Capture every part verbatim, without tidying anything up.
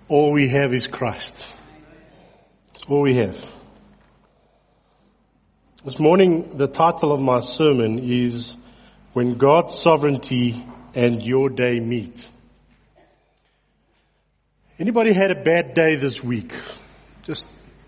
All we have is Christ. It's all we have. This morning, the title of my sermon is When God's Sovereignty and Your Day Meet. Anybody had a bad day this week? Just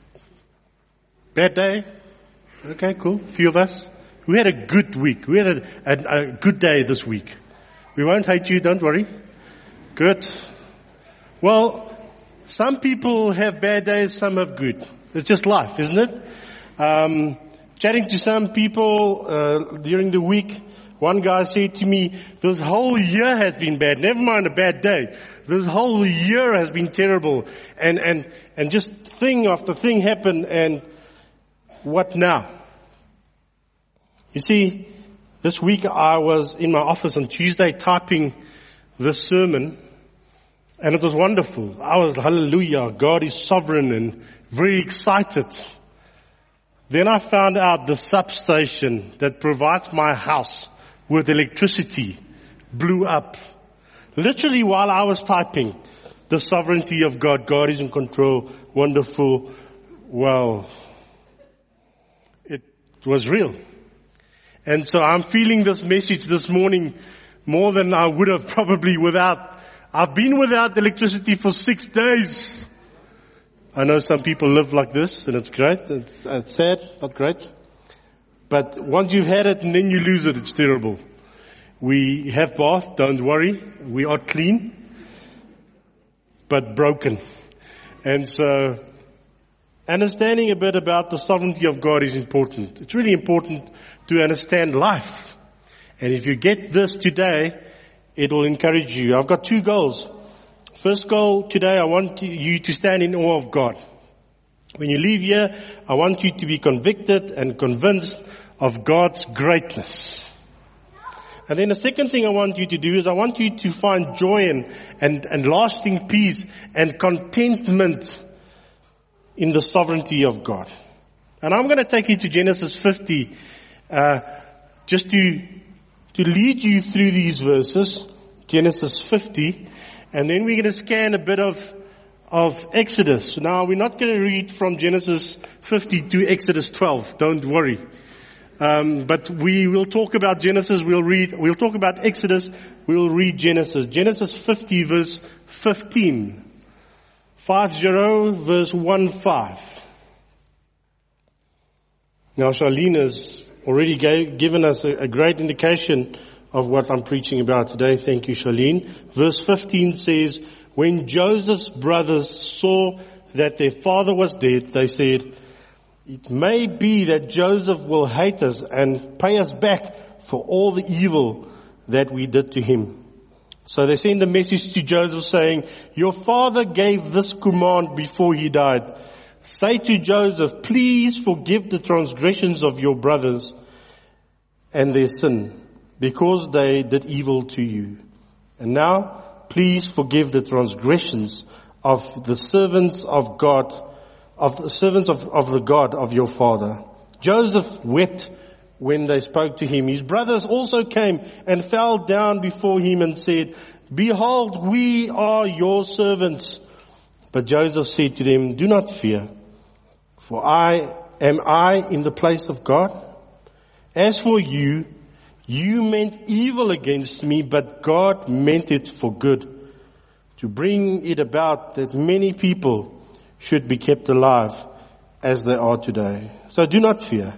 bad day? Okay, cool. A few of us. We had a good week. We had a, a, a good day this week. We won't hate you, don't worry. Good. Well, some people have bad days, some have good. It's just life, isn't it? Um, chatting to some people uh, during the week, one guy said to me, this whole year has been bad. Never mind a bad day. This whole year has been terrible. And, and, and just thing after thing happened, and what now? You see, this week I was in my office on Tuesday typing this sermon, and it was wonderful. I was, hallelujah, God is sovereign, and very excited. Then I found out the substation that provides my house with electricity blew up. Literally while I was typing, the sovereignty of God. God is in control. Wonderful. Well, it was real. And so I'm feeling this message this morning more than I would have probably without. I've been without electricity for six days. I know some people live like this, and it's great. It's, it's sad, not great. But once you've had it and then you lose it, it's terrible. We have bath, don't worry. We are clean, but broken. And so understanding a bit about the sovereignty of God is important. It's really important to understand life. And if you get this today, it will encourage you. I've got two goals. First goal today, I want you to stand in awe of God. When you leave here, I want you to be convicted and convinced of God's greatness. And then the second thing I want you to do is I want you to find joy and, and, and lasting peace and contentment in the sovereignty of God. And I'm going to take you to Genesis fifty, uh, just to, to lead you through these verses, Genesis fifty, and then we're going to scan a bit of, of Exodus. Now, we're not going to read from Genesis fifty to Exodus twelve, don't worry. Um, but we will talk about Genesis, we'll read, we'll talk about Exodus, we'll read Genesis. Genesis fifty verse fifteen. Five zero verse one five. Now Charlene has already gave, given us a, a great indication of what I'm preaching about today. Thank you, Charlene. Verse fifteen says, when Joseph's brothers saw that their father was dead, they said, it may be that Joseph will hate us and pay us back for all the evil that we did to him. So they send a message to Joseph saying, your father gave this command before he died. Say to Joseph, please forgive the transgressions of your brothers and their sin, because they did evil to you. And now, please forgive the transgressions of the servants of God, of the servants of, of the God of your father. Joseph wept when they spoke to him. His brothers also came and fell down before him and said, behold, we are your servants. But Joseph said to them, do not fear, for I am I in the place of God? As for you, you meant evil against me, but God meant it for good, to bring it about that many people should be kept alive as they are today. So do not fear.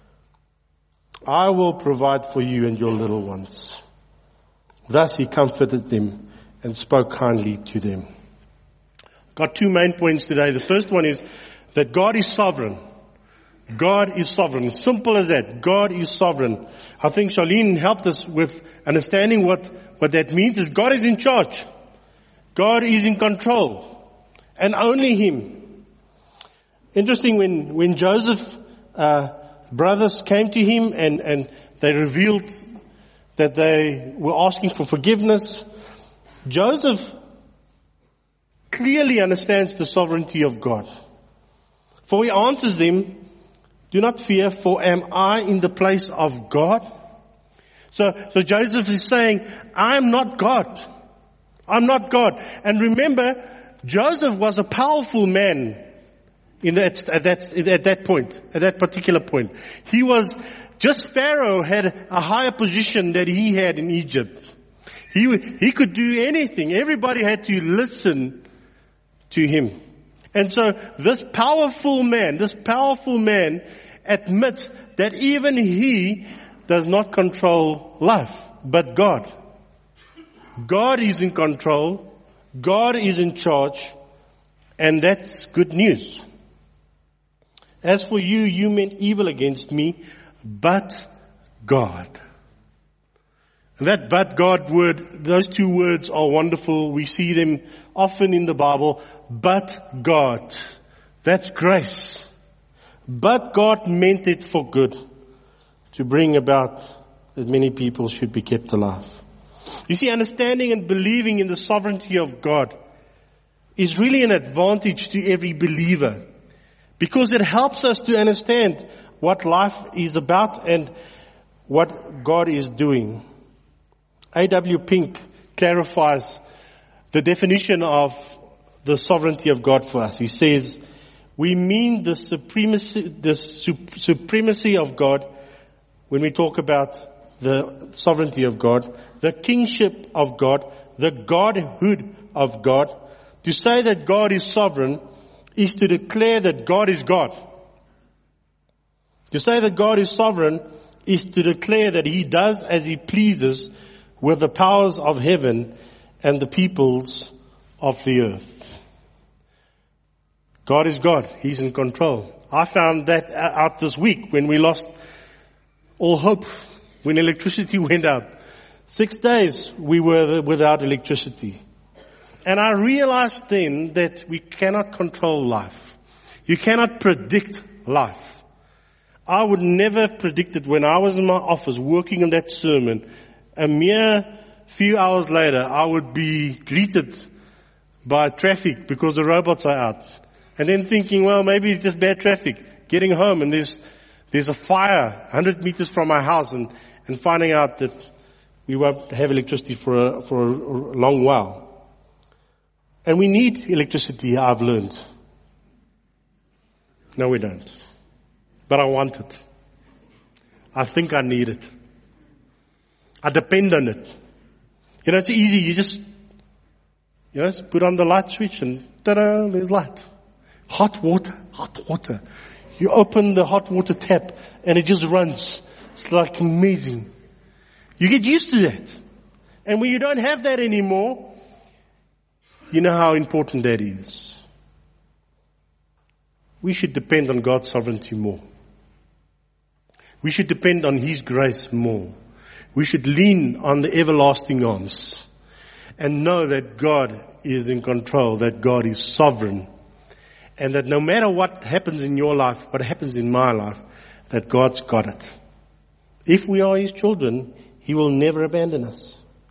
I will provide for you and your little ones. Thus he comforted them and spoke kindly to them. Got two main points today. The first one is that God is sovereign. God is sovereign. Simple as that. God is sovereign. I think Charlene helped us with understanding what, what that means is God is in charge. God is in control. And only him. Interesting, when, when Joseph's uh, brothers came to him and, and they revealed that they were asking for forgiveness, Joseph clearly understands the sovereignty of God. For he answers them, do not fear, for am I in the place of God? So, so Joseph is saying, I'm not God. I'm not God. And remember, Joseph was a powerful man in that, at that, at that point, at that particular point. He was, just Pharaoh had a higher position that he had in Egypt. He, he could do anything. Everybody had to listen to him. And so this powerful man, this powerful man admits that even he does not control life, but God. God is in control. God is in charge. And that's good news. As for you, you meant evil against me, but God. And that but God word, those two words are wonderful. We see them often in the Bible. But God. That's grace. But God meant it for good, to bring about that many people should be kept alive. You see, understanding and believing in the sovereignty of God is really an advantage to every believer, because it helps us to understand what life is about and what God is doing. A W Pink clarifies the definition of the sovereignty of God for us. He says, we mean the supremacy, the su- supremacy of God when we talk about the sovereignty of God, the kingship of God, the godhood of God. To say that God is sovereign is to declare that God is God. To say that God is sovereign is to declare that He does as He pleases with the powers of heaven and the peoples of the earth. God is God. He's in control. I found that out this week when we lost all hope, when electricity went out. Six days we were without electricity. And I realized then that we cannot control life. You cannot predict life. I would never have predicted when I was in my office working on that sermon, a mere few hours later I would be greeted by traffic because the robots are out. And then thinking, well, maybe it's just bad traffic. Getting home and there's there's a fire one hundred meters from my house, and, and finding out that we won't have electricity for a, for a long while. And we need electricity, I've learned. No, we don't. But I want it. I think I need it. I depend on it. You know, it's easy. You just, you know, just put on the light switch and ta-da, there's light. Hot water, hot water. You open the hot water tap and it just runs. It's like amazing. You get used to that. And when you don't have that anymore, you know how important that is. We should depend on God's sovereignty more. We should depend on His grace more. We should lean on the everlasting arms and know that God is in control, that God is sovereign, and that no matter what happens in your life, what happens in my life, that God's got it. If we are His children, He will never abandon us.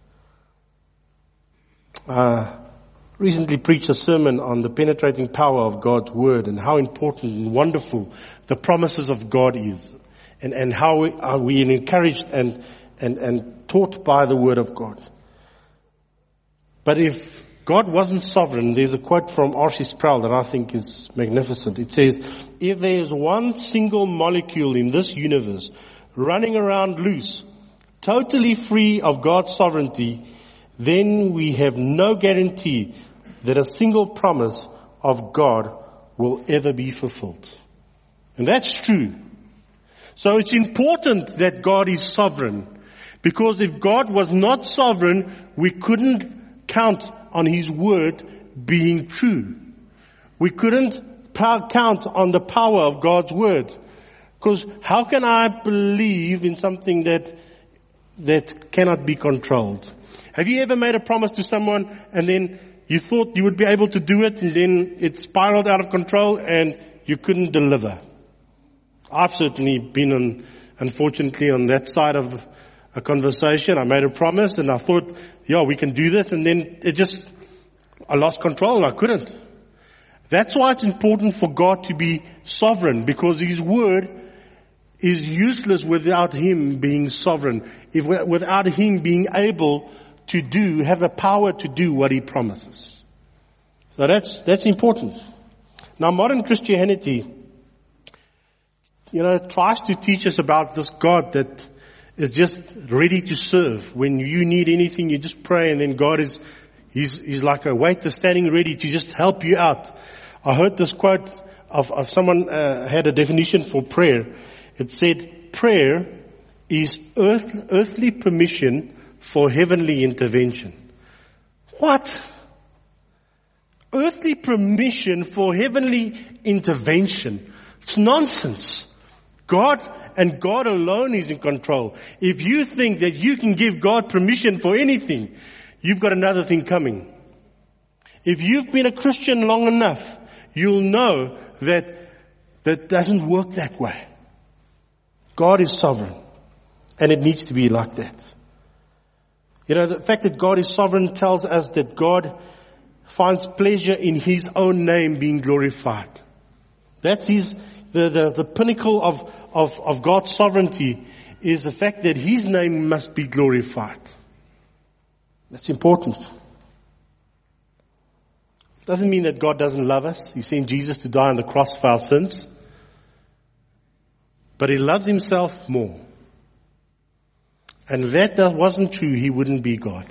Uh, recently preached a sermon on the penetrating power of God's Word and how important and wonderful the promises of God is, and, and how we are we encouraged and, and, and taught by the Word of God. But if God wasn't sovereign, there's a quote from R C Sproul that I think is magnificent. It says, if there is one single molecule in this universe running around loose, totally free of God's sovereignty, then we have no guarantee that a single promise of God will ever be fulfilled. And that's true. So it's important that God is sovereign, because if God was not sovereign, we couldn't count on His word being true. We couldn't pow- count on the power of God's word. Because how can I believe in something that that cannot be controlled? Have you ever made a promise to someone and then you thought you would be able to do it, and then it spiraled out of control and you couldn't deliver? I've certainly been on, unfortunately, on that side of a conversation. I made a promise and I thought, yeah, we can do this, and then it just, I lost control and I couldn't. That's why it's important for God to be sovereign, because His word is useless without Him being sovereign, if without Him being able to do, have the power to do what He promises. So that's, that's important. Now modern Christianity, you know, tries to teach us about this God that is just ready to serve. When you need anything, you just pray, and then God is, he's, he's like a waiter standing ready to just help you out. I heard this quote of, of someone uh, had a definition for prayer. It said, prayer is earth, earthly permission for heavenly intervention. What? Earthly permission for heavenly intervention. It's nonsense. God and God alone is in control. If you think that you can give God permission for anything, you've got another thing coming. If you've been a Christian long enough, you'll know that that doesn't work that way. God is sovereign, and it needs to be like that. You know, the fact that God is sovereign tells us that God finds pleasure in His own name being glorified. That's His, the, the, the pinnacle of, of, of God's sovereignty is the fact that His name must be glorified. That's important. Doesn't mean that God doesn't love us. He sent Jesus to die on the cross for our sins. But He loves Himself more. And if that wasn't true, He wouldn't be God.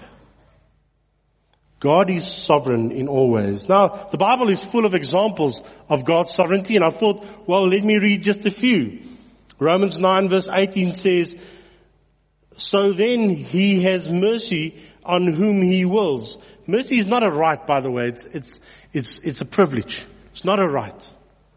God is sovereign in all ways. Now, the Bible is full of examples of God's sovereignty, and I thought, well, let me read just a few. Romans nine verse eighteen says, so then He has mercy on whom He wills. Mercy is not a right, by the way. It's, it's, it's, it's a privilege. It's not a right.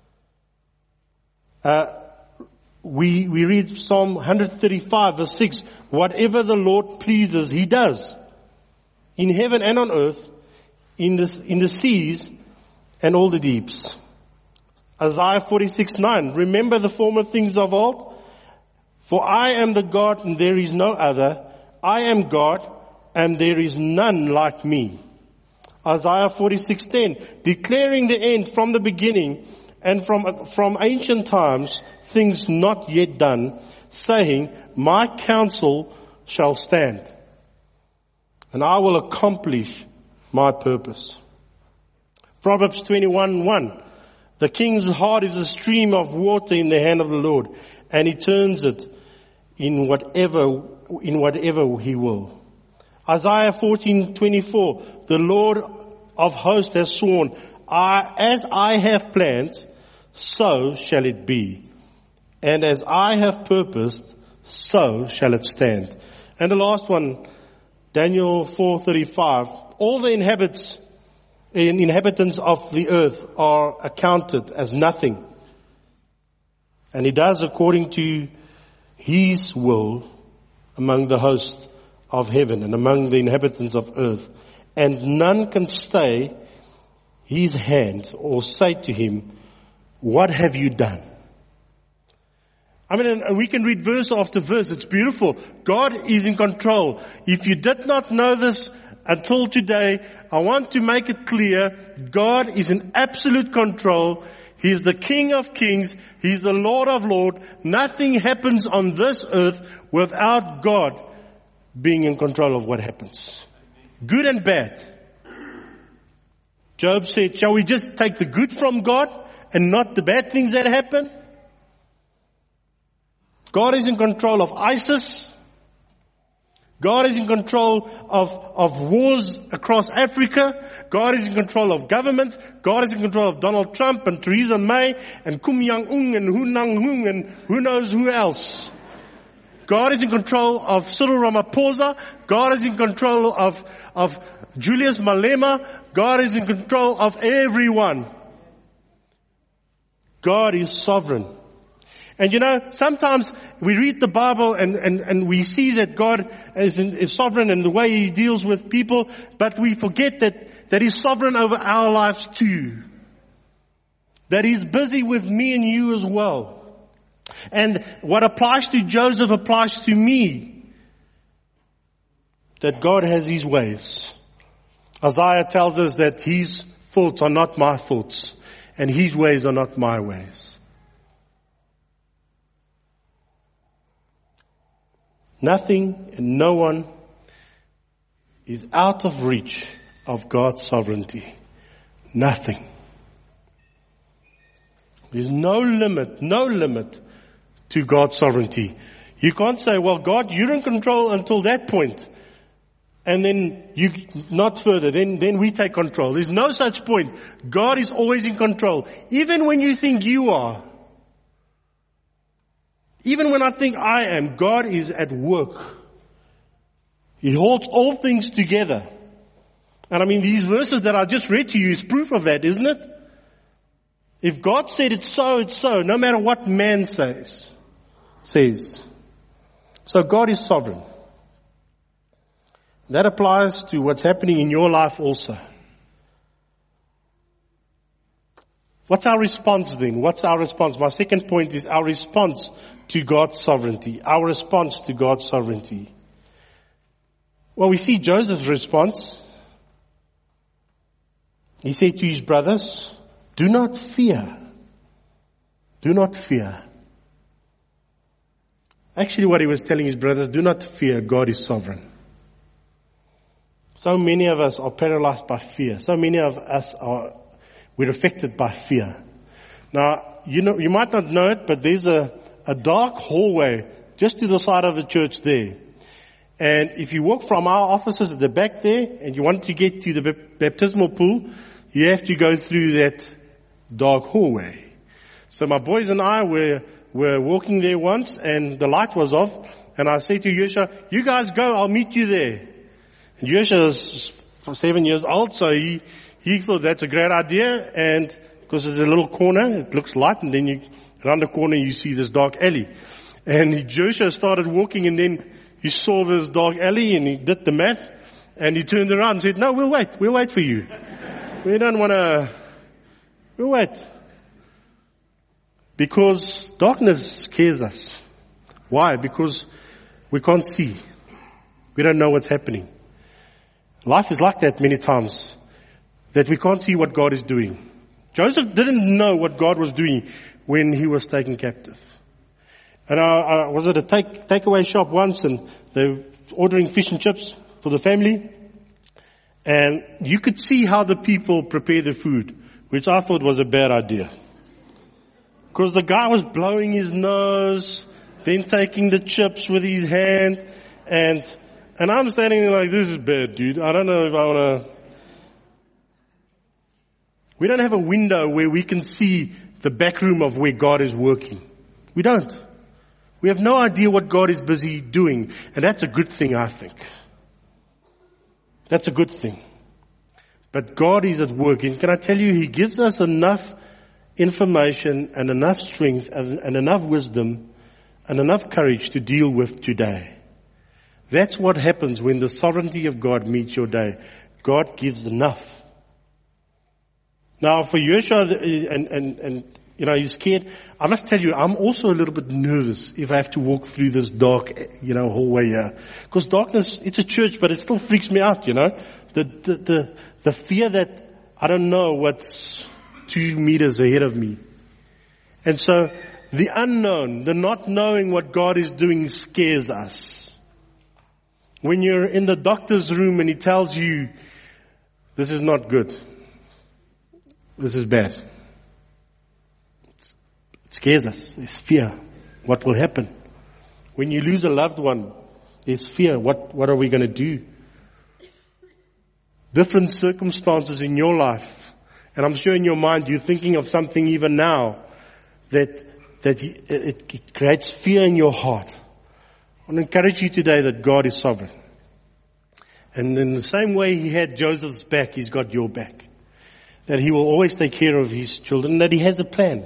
Uh, we, we read Psalm one thirty-five verse six, whatever the Lord pleases, He does. In heaven and on earth, in the, in the seas and all the deeps. Isaiah forty-six nine, remember the former things of old? For I am the God and there is no other. I am God and there is none like me. Isaiah forty-six ten, declaring the end from the beginning and from, from ancient times, things not yet done, saying, my counsel shall stand, and I will accomplish my purpose. Proverbs twenty-one one, the king's heart is a stream of water in the hand of the Lord, and He turns it in whatever, in whatever He will. Isaiah fourteen twenty-four, the Lord of hosts has sworn, I, as I have planned, so shall it be. And as I have purposed, so shall it stand. And the last one, Daniel four thirty-five, all the inhabitants, inhabitants of the earth are accounted as nothing. And He does according to His will among the hosts of heaven and among the inhabitants of earth. And none can stay His hand or say to Him, what have you done? I mean, we can read verse after verse. It's beautiful. God is in control. If you did not know this until today, I want to make it clear. God is in absolute control. He is the King of Kings. He is the Lord of Lords. Nothing happens on this earth without God being in control of what happens. Good and bad. Job said, shall we just take the good from God and not the bad things that happen? God is in control of ISIS. God is in control of, of wars across Africa. God is in control of governments. God is in control of Donald Trump and Theresa May and Kim Jong-un and Hu Nang-hung and who knows who else. God is in control of Cyril Ramaphosa. God is in control of, of Julius Malema. God is in control of everyone. God is sovereign. And you know, sometimes we read the Bible and, and, and we see that God is, in, is sovereign in the way He deals with people, but we forget that, that He's sovereign over our lives too. That He's busy with me and you as well. And what applies to Joseph applies to me. That God has His ways. Isaiah tells us that His thoughts are not my thoughts, and His ways are not my ways. Nothing and no one is out of reach of God's sovereignty. Nothing. There's no limit, no limit to God's sovereignty. You can't say, well, God, you're in control until that point, and then you not further, then, then we take control. There's no such point. God is always in control. Even when you think you are. Even when I think I am, God is at work. He holds all things together. And I mean, these verses that I just read to you is proof of that, isn't it? If God said it's so, it's so, no matter what man says. says. So God is sovereign. That applies to what's happening in your life also. What's our response then? What's our response? My second point is our response to God's sovereignty. Our response to God's sovereignty. Well, we see Joseph's response. He said to his brothers, do not fear. Do not fear. Actually, what he was telling his brothers, do not fear, God is sovereign. So many of us are paralyzed by fear. So many of us are, we're affected by fear. Now, you know, you might not know it, but there's a, a dark hallway just to the side of the church there. And if you walk from our offices at the back there and you want to get to the baptismal pool, you have to go through that dark hallway. So my boys and I were, were walking there once and the light was off, and I said to Yosha, you guys go, I'll meet you there. And Yosha is seven years old, so he, he thought that's a great idea, and because it's a little corner, it looks light, and then you, around the corner you see this dark alley. And Yosha started walking, and then he saw this dark alley, and he did the math, and he turned around and said, no, we'll wait, we'll wait for you. We don't want to, we'll wait. Because darkness scares us. Why? Because we can't see. We don't know what's happening. Life is like that many times, that we can't see what God is doing. Joseph didn't know what God was doing when he was taken captive. And I, I was at a take, takeaway shop once, and they were ordering fish and chips for the family. And you could see how the people prepare the food, which I thought was a bad idea. Because the guy was blowing his nose, then taking the chips with his hand, and and I'm standing there like, this is bad, dude. I don't know if I want to... We don't have a window where we can see the back room of where God is working. We don't. We have no idea what God is busy doing. And that's a good thing, I think. That's a good thing. But God is at work. And can I tell you, He gives us enough information and enough strength and, and enough wisdom and enough courage to deal with today. That's what happens when the sovereignty of God meets your day. God gives enough. Now for Yosha, and, and, and, you know, he's scared. I must tell you, I'm also a little bit nervous if I have to walk through this dark, you know, hallway here. Because darkness, it's a church, but it still freaks me out, you know. The, the, the, the fear that I don't know what's two meters ahead of me. And so the unknown, the not knowing what God is doing scares us. When you're in the doctor's room and he tells you, this is not good. This is bad. It scares us. There's fear. What will happen? When you lose a loved one, there's fear. What, what are we going to do? Different circumstances in your life. And I'm sure in your mind you're thinking of something even now that, that it, it creates fear in your heart. I want to encourage you today that God is sovereign. And in the same way He had Joseph's back, He's got your back. That He will always take care of His children, that He has a plan.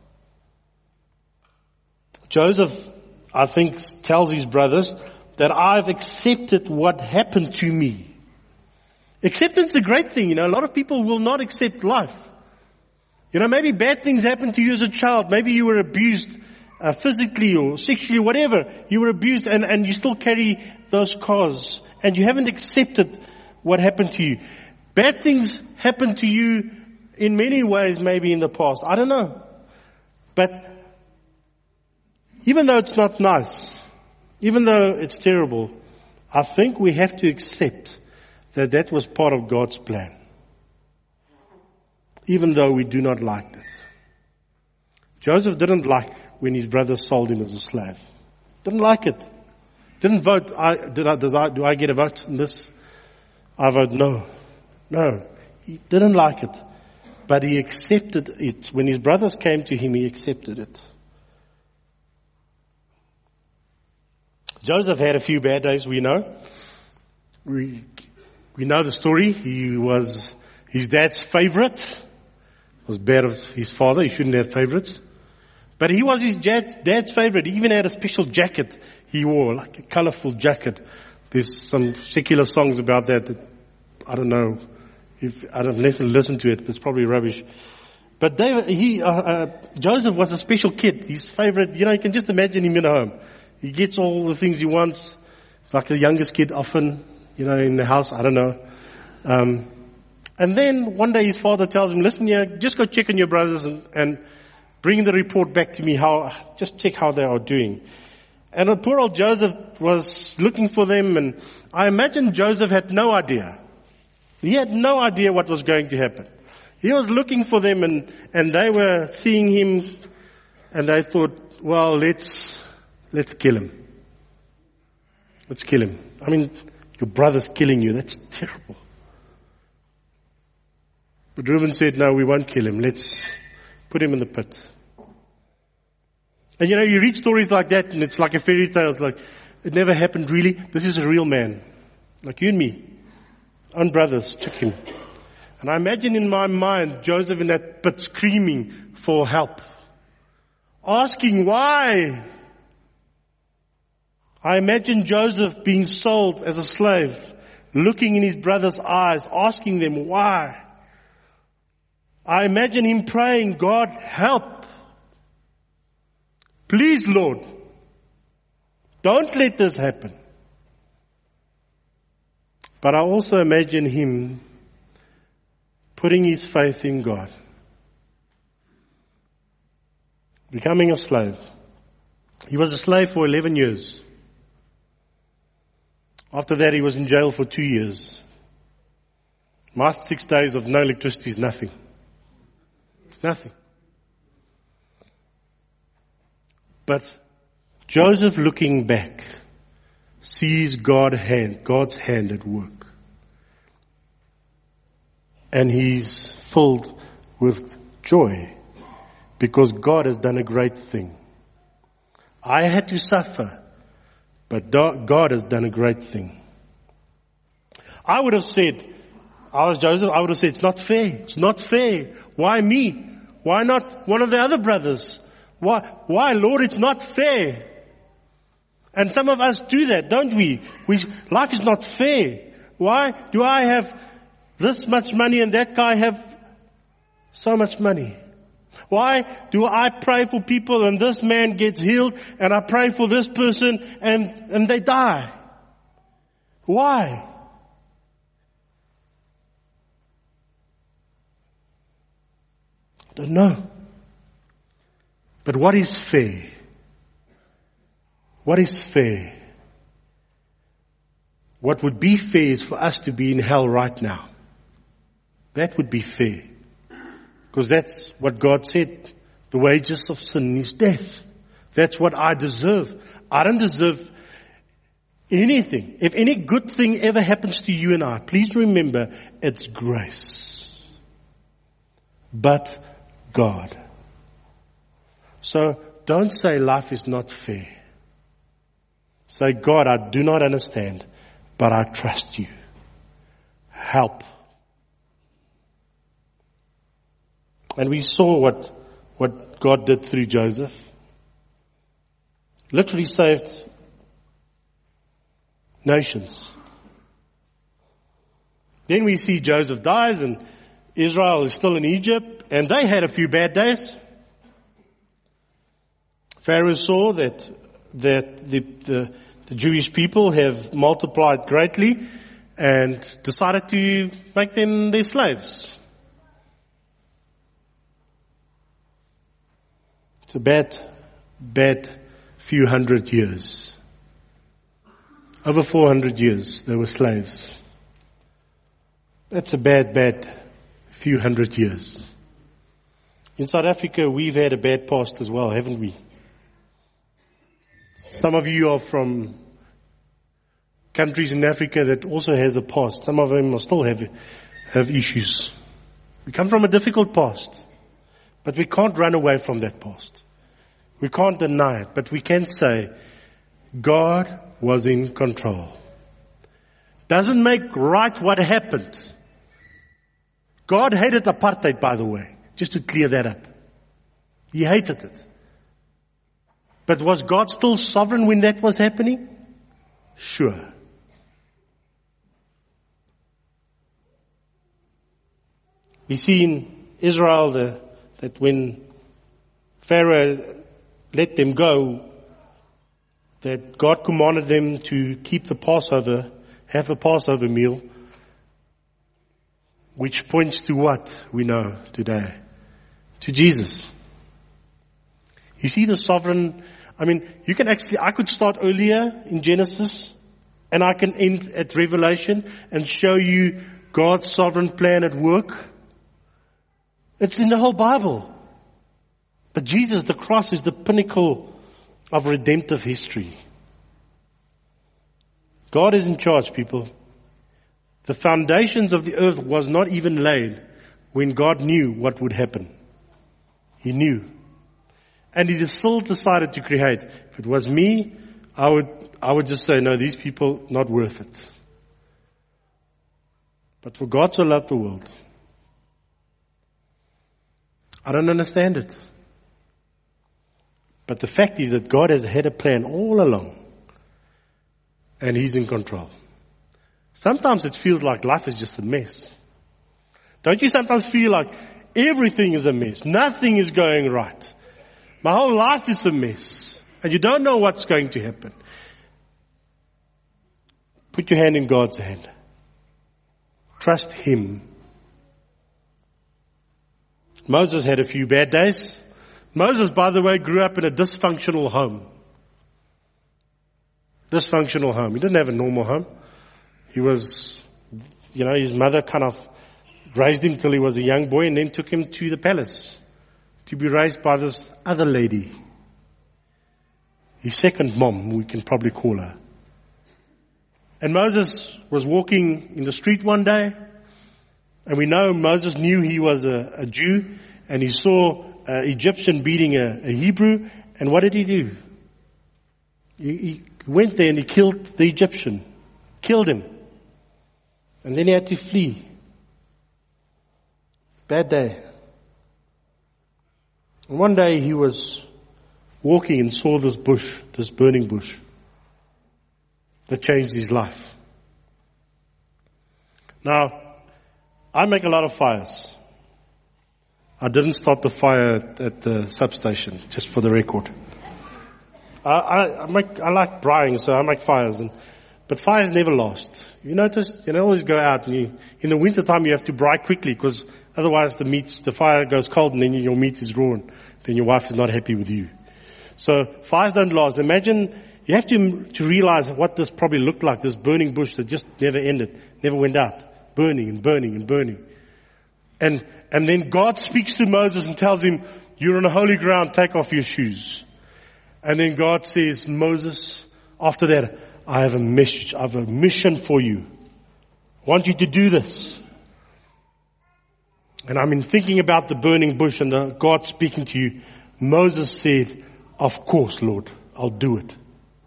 Joseph, I think, tells his brothers that I've accepted what happened to me. Acceptance is a great thing. You know, a lot of people will not accept life. You know, maybe bad things happened to you as a child. Maybe you were abused uh, physically or sexually, whatever. You were abused and, and you still carry those scars. And you haven't accepted what happened to you. Bad things happened to you in many ways maybe in the past. I don't know. But even though it's not nice, even though it's terrible, I think we have to accept that that was part of God's plan. even though we do not like it. Joseph didn't like when his brothers sold him as a slave. Didn't like it. Didn't vote. I, did I, does I, do I get a vote in this? I vote no. No. He didn't like it. But he accepted it. When his brothers came to him, he accepted it. Joseph had a few bad days, we know. We, we know the story. He was his dad's favorite. It was bad of his father. He shouldn't have favorites. But he was his dad's, dad's favorite. He even had a special jacket he wore, like a colorful jacket. There's some secular songs about that that I don't know if I don't listen, listen to it, but it's probably rubbish. But David, he, uh, uh, Joseph was a special kid. His favorite, you know, you can just imagine him in a home. He gets all the things he wants, like the youngest kid often, you know, in the house, I don't know. Um, and then one day his father tells him, listen, yeah, just go check on your brothers and, and bring the report back to me, how, just check how they are doing. And poor old Joseph was looking for them, and I imagine Joseph had no idea. He had no idea what was going to happen. He was looking for them, and, and they were seeing him, and they thought, well, let's, let's kill him. Let's kill him. I mean, your brother's killing you. That's terrible. But Reuben said, no, we won't kill him. Let's put him in the pit. And you know, you read stories like that and it's like a fairy tale. It's like, it never happened really. This is a real man. Like you and me. Own brothers took him. And I imagine in my mind, Joseph in that pit screaming for help. Asking why. I imagine Joseph being sold as a slave. Looking in his brothers' eyes. Asking them why. I imagine him praying, God, help. Please, Lord, don't let this happen. But I also imagine him putting his faith in God. Becoming a slave. He was a slave for eleven years. After that, he was in jail for two years. My six days of no electricity is nothing. It's nothing. But Joseph, looking back, sees God hand, God's hand at work. And he's filled with joy because God has done a great thing. I had to suffer, but God has done a great thing. I would have said, I was Joseph, I would have said, it's not fair. It's not fair. Why me? Why not one of the other brothers? Why, why, Lord, it's not fair. And some of us do that, don't we? We, life is not fair. Why do I have this much money and that guy have so much money? Why do I pray for people and this man gets healed and I pray for this person and, and they die? Why? I don't know. But what is fair? What is fair? What would be fair is for us to be in hell right now. That would be fair. Because that's what God said. The wages of sin is death. That's what I deserve. I don't deserve anything. If any good thing ever happens to you and I, please remember it's grace. But God. So don't say life is not fair. Say, God, I do not understand, but I trust you. Help. And we saw what, what God did through Joseph. Literally saved nations. Then we see Joseph dies and Israel is still in Egypt and they had a few bad days. Pharaoh saw that that the, the, the Jewish people have multiplied greatly and decided to make them their slaves. It's a bad, bad few hundred years. Over four hundred years they were slaves. That's a bad, bad few hundred years. In South Africa, we've had a bad past as well, haven't we? Some of you are from countries in Africa that also has a past. Some of them still have, have issues. We come from a difficult past, but we can't run away from that past. We can't deny it, but we can say, God was in control. Doesn't make right what happened. God hated apartheid, by the way, just to clear that up. He hated it. But was God still sovereign when that was happening? Sure. We see in Israel the, that when Pharaoh let them go, that God commanded them to keep the Passover, have a Passover meal, which points to what we know today? To Jesus. You see the sovereign, I mean, you can actually, I could start earlier in Genesis and I can end at Revelation and show you God's sovereign plan at work. It's in the whole Bible. But Jesus, the cross, is the pinnacle of redemptive history. God is in charge, people. The foundations of the earth was not even laid when God knew what would happen. He knew. And He still decided to create. If it was me, I would, I would just say, no, these people, not worth it. But for God so loved the world, I don't understand it. But the fact is that God has had a plan all along. And He's in control. Sometimes it feels like life is just a mess. Don't you sometimes feel like everything is a mess? Nothing is going right. My whole life is a mess. And you don't know what's going to happen. Put your hand in God's hand. Trust Him. Moses had a few bad days. Moses, by the way, grew up in a dysfunctional home. Dysfunctional home. He didn't have a normal home. He was, you know, his mother kind of raised him till he was a young boy and then took him to the palace to be raised by this other lady. His second mom, we can probably call her. And Moses was walking in the street one day, and we know Moses knew he was a, a Jew, and he saw an Egyptian beating a, a Hebrew, and what did he do? He, he went there and he killed the Egyptian. Killed him. And then he had to flee. Bad day. And one day he was walking and saw this bush, this burning bush, that changed his life. Now, I make a lot of fires. I didn't start the fire at the substation, just for the record. I, I, I make, I like braaiing, so I make fires, and, but fires never last. You notice, you know, always go out, and you, in the winter time you have to braai quickly, because otherwise the meat, the fire goes cold, and then your meat is raw, and then your wife is not happy with you. So fires don't last. Imagine, you have to, to realize what this probably looked like, this burning bush that just never ended, never went out, burning and burning and burning. And, and then God speaks to Moses and tells him, you're on a holy ground, take off your shoes. And then God says, Moses, after that, I have a message, I have a mission for you. I want you to do this. And I'm in thinking about the burning bush and the God speaking to you. Moses said, of course, Lord, I'll do it.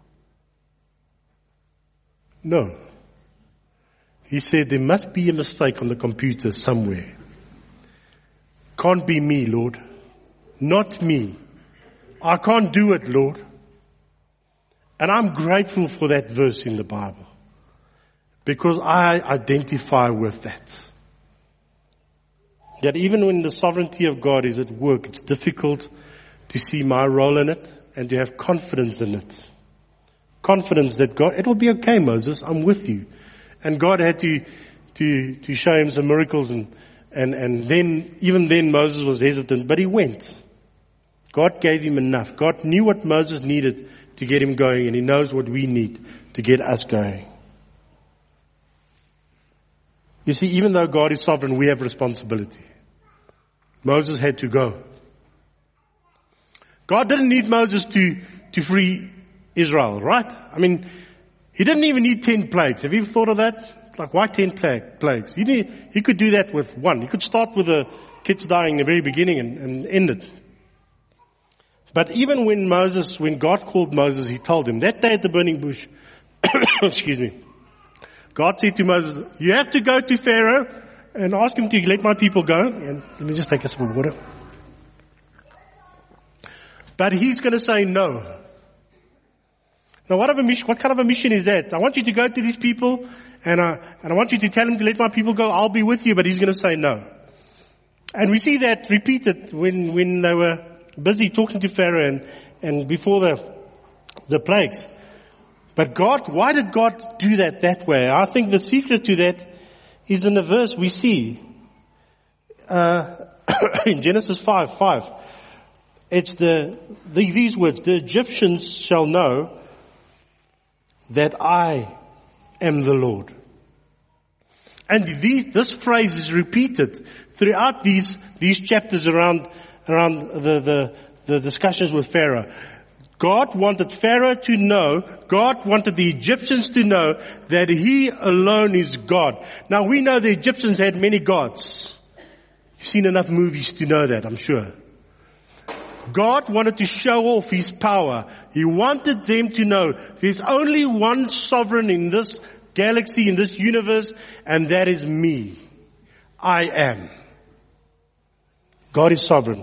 No. He said, there must be a mistake on the computer somewhere. Can't be me, Lord. Not me. I can't do it, Lord. And I'm grateful for that verse in the Bible, because I identify with that. That even when the sovereignty of God is at work, it's difficult to see my role in it and to have confidence in it. Confidence that God, it will be okay, Moses, I'm with you. And God had to, to, to show him some miracles, and, and, and then, even then Moses was hesitant, but he went. God gave him enough. God knew what Moses needed to get him going, and He knows what we need to get us going. You see, even though God is sovereign, we have responsibility. Moses had to go. God didn't need Moses to, to free Israel, right? I mean, he didn't even need ten plagues. Have you ever thought of that? Like, why ten plague, plagues? He, did, he could do that with one. He could start with the kids dying in the very beginning and, and end it. But even when Moses, when God called Moses, he told him, that day at the burning bush, excuse me, God said to Moses, you have to go to Pharaoh and ask him to let my people go. And let me just take a sip of water. But he's going to say no. Now what, of a mission, what kind of a mission is that? I want you to go to these people and, uh, and I want you to tell them to let my people go. I'll be with you, but he's going to say no. And we see that repeated when, when they were busy talking to Pharaoh and, and before the, the plagues. But God, why did God do that that way? I think the secret to that is in the verse we see, uh, in Genesis five, five. It's the, the, these words, the Egyptians shall know that I am the Lord. And these, this phrase is repeated throughout these, these chapters around, around the, the, the discussions with Pharaoh. God wanted Pharaoh to know, God wanted the Egyptians to know that He alone is God. Now we know the Egyptians had many gods. You've seen enough movies to know that, I'm sure. God wanted to show off His power. He wanted them to know there's only one sovereign in this galaxy, in this universe, and that is me. I am. God is sovereign.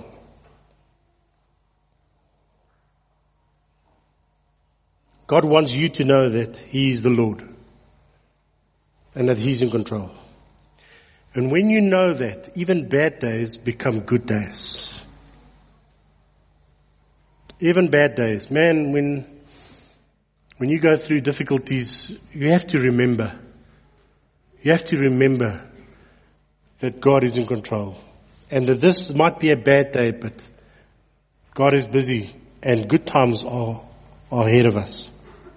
God wants you to know that He is the Lord and that He's in control. And when you know that, even bad days become good days. Even bad days. Man, when, when you go through difficulties, you have to remember. You have to remember that God is in control. And that this might be a bad day, but God is busy and good times are, are ahead of us.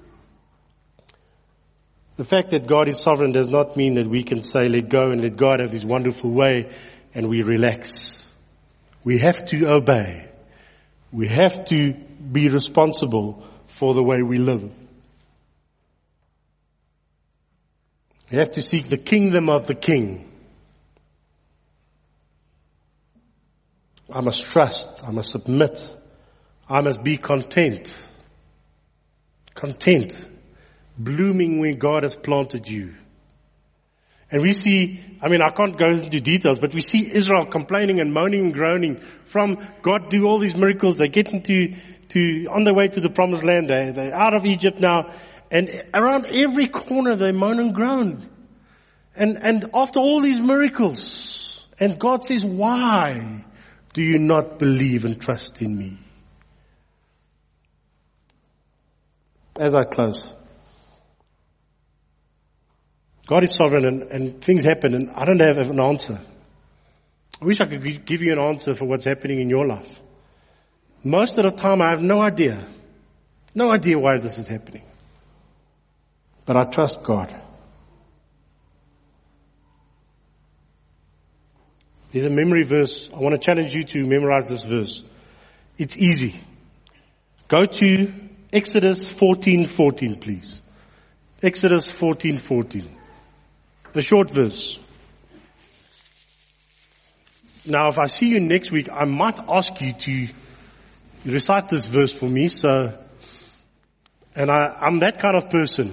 The fact that God is sovereign does not mean that we can say, let go and let God have His wonderful way and we relax. We have to obey. We have to be responsible for the way we live. We have to seek the kingdom of the King. I must trust. I must submit. I must be content. Content. Blooming where God has planted you. And we see, I mean, I can't go into details, but we see Israel complaining and moaning and groaning from God do all these miracles. They get into, to, on their way to the promised land. They, they're out of Egypt now. And around every corner they moan and groan. And, and after all these miracles, and God says, why do you not believe and trust in me? As I close. God is sovereign and, and things happen and I don't have an answer. I wish I could give you an answer for what's happening in your life. Most of the time I have no idea. No idea why this is happening. But I trust God. There's a memory verse. I want to challenge you to memorize this verse. It's easy. Go to Exodus fourteen fourteen, please. Exodus fourteen fourteen. A short verse. Now, if I see you next week, I might ask you to recite this verse for me. So, and I, I'm that kind of person.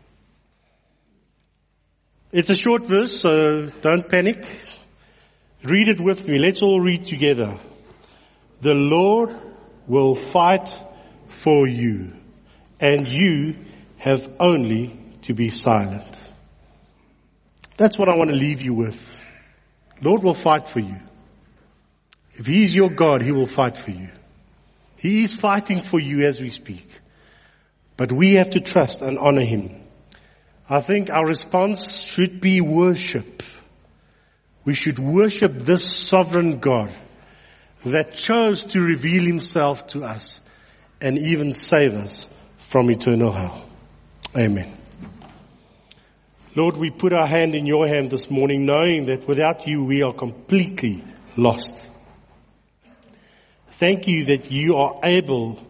It's a short verse, so don't panic. Read it with me. Let's all read together. The Lord will fight for you, and you have only to be silent. That's what I want to leave you with. Lord will fight for you. If He is your God, He will fight for you. He is fighting for you as we speak. But we have to trust and honor Him. I think our response should be worship. We should worship this sovereign God that chose to reveal Himself to us and even save us from eternal hell. Amen. Lord, we put our hand in your hand this morning, knowing that without you we are completely lost. Thank you that you are able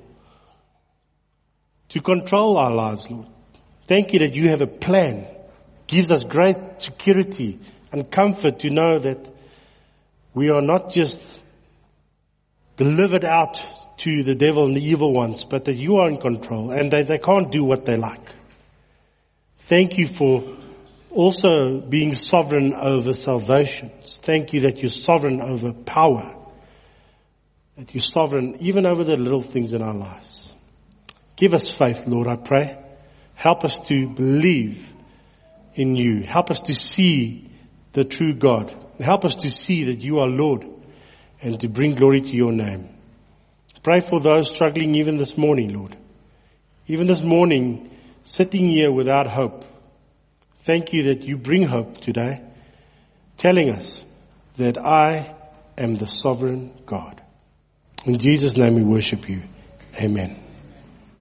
to control our lives, Lord. Thank you that you have a plan. Gives us great security and comfort to know that we are not just delivered out to the devil and the evil ones, but that you are in control and that they can't do what they like. Thank you for also being sovereign over salvations. Thank you that you're sovereign over power. That you're sovereign even over the little things in our lives. Give us faith, Lord, I pray. Help us to believe in you. Help us to see the true God. Help us to see that you are Lord and to bring glory to your name. Pray for those struggling even this morning, Lord. Even this morning, sitting here without hope. Thank you that you bring hope today, telling us that I am the sovereign God. In Jesus' name we worship you. Amen.